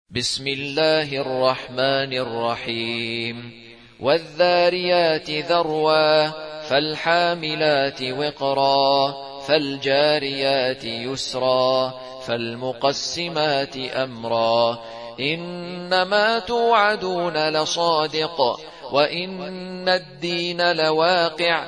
بسم الله الرحمن الرحيم والذاريات ذروا فالحاملات وقرا فالجاريات يسرا فالمقسمات أمرا إنما توعدون لصادق وإن الدين لواقع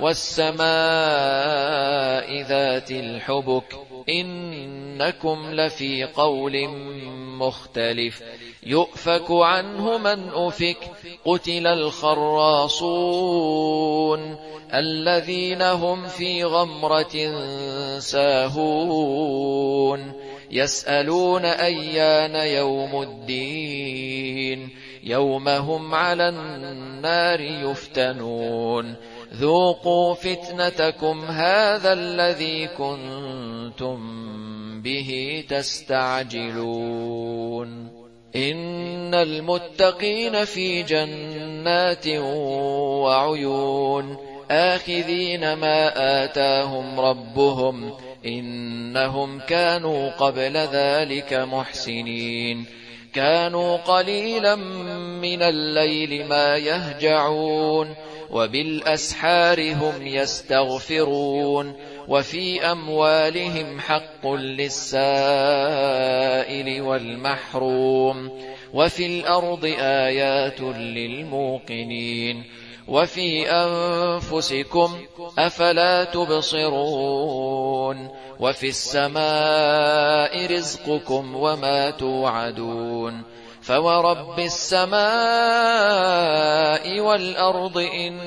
والسماء ذات الحبك إنكم لفي قول مختلف يؤفك عنه من أفك قتل الخراصون الذين هم في غمرة ساهون يسألون أيان يوم الدين يوم هم على النار يفتنون ذوقوا فتنتكم هذا الذي كنتم به تستعجلون إن المتقين في جنات وعيون آخذين ما آتاهم ربهم إنهم كانوا قبل ذلك محسنين كانوا قليلا من الليل ما يهجعون وبالأسحار هم يستغفرون وفي أموالهم حق للسائل والمحروم وفي الأرض آيات للموقنين وفي أنفسكم أفلا تبصرون وفي السماء رزقكم وما توعدون فورب السماء والأرض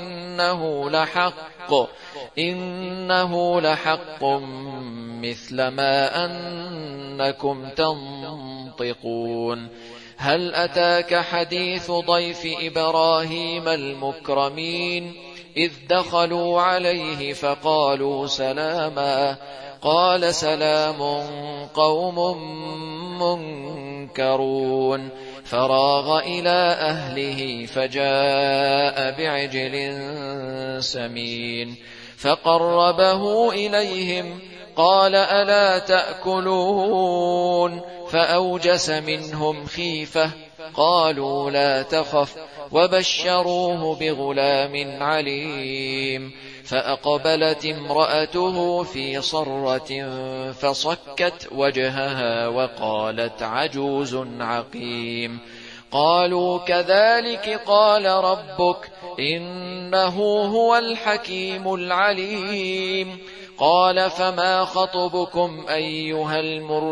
إنه لحق مثل ما أنكم تنطقون هل أتاك حديث ضيف إبراهيم المكرمين إذ دخلوا عليه فقالوا سلاما قال سلام قوم منكرون فراغ إلى أهله فجاء بعجل سمين فقربه إليهم قال ألا تأكلون فأوجس منهم خيفة قالوا لا تخف وبشروه بغلام عليم فأقبلت امرأته في صرة فصكت وجهها وقالت عجوز عقيم قالوا كذلك قال ربك إنه هو الحكيم العليم قال فما خطبكم أيها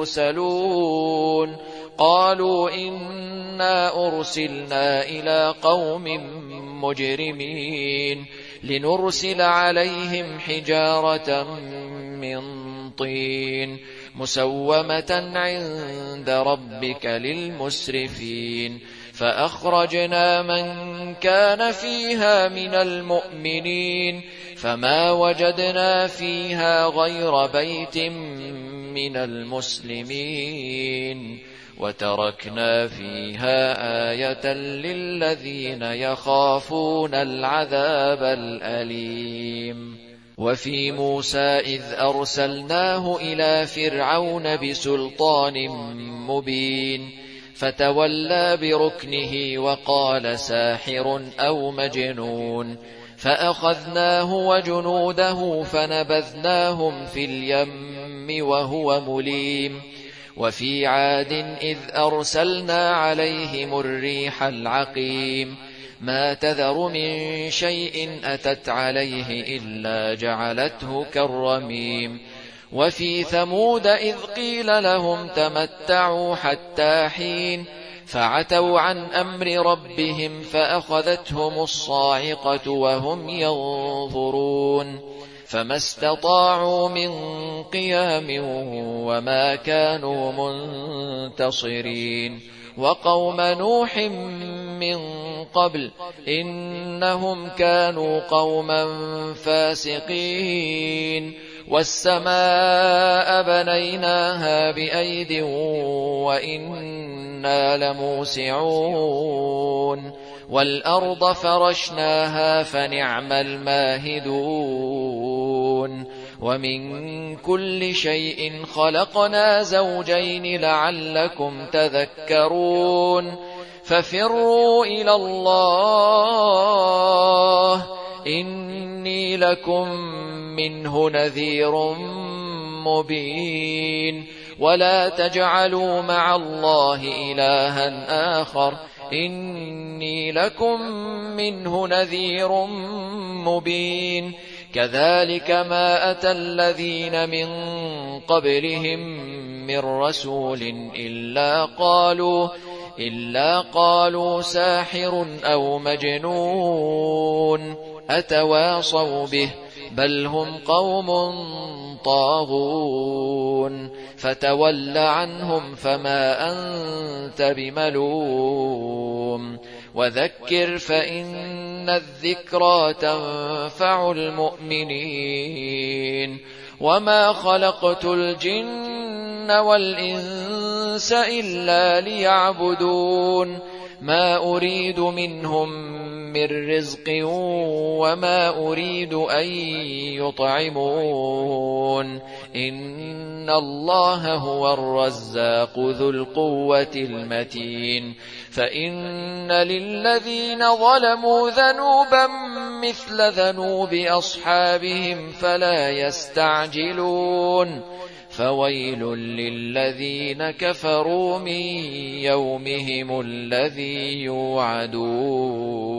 المرسلون قالوا إنا أرسلنا إلى قوم مجرمين لنرسل عليهم حجارة من طين مسومة عند ربك للمسرفين فأخرجنا من كان فيها من المؤمنين فما وجدنا فيها غير بيت من المسلمين وتركنا فيها آية للذين يخافون العذاب الأليم وفي موسى إذ أرسلناه إلى فرعون بسلطان مبين فتولى بركنه وقال ساحر أو مجنون فأخذناه وجنوده فنبذناهم في اليم وهو مليم وفي عاد إذ أرسلنا عليهم الريح العقيم ما تذر من شيء أتت عليه إلا جعلته كالرميم وفي ثمود إذ قيل لهم تمتعوا حتى حين فعتوا عن أمر ربهم فأخذتهم الصاعقة وهم ينظرون فما استطاعوا من قيام وما كانوا منتصرين وقوم نوح من قبل إنهم كانوا قوما فاسقين والسماء بنيناها بأيد وإنا لموسعون والأرض فرشناها فنعم الماهدون ومن كل شيء خلقنا زوجين لعلكم تذكرون ففروا إلى الله إني لكم منه نذير مبين ولا تجعلوا مع الله إلها آخر إني لكم منه نذير مبين كذلك ما أتى الذين من قبلهم من رسول إلا قالوا ساحر أو مجنون أتواصوا به بل هم قوم طاغون فتول عنهم فما أنت بملوم وذكر فإن الذكرى تنفع المؤمنين وما خلقت الجن والإنس إلا ليعبدون ما أريد منهم من رزق وما أريد أن يطعمون إن الله هو الرزاق ذو القوة المتين فإن للذين ظلموا ذنوبا مثل ذنوب أصحابهم فلا يستعجلون فويل للذين كفروا من يومهم الذي يوعدون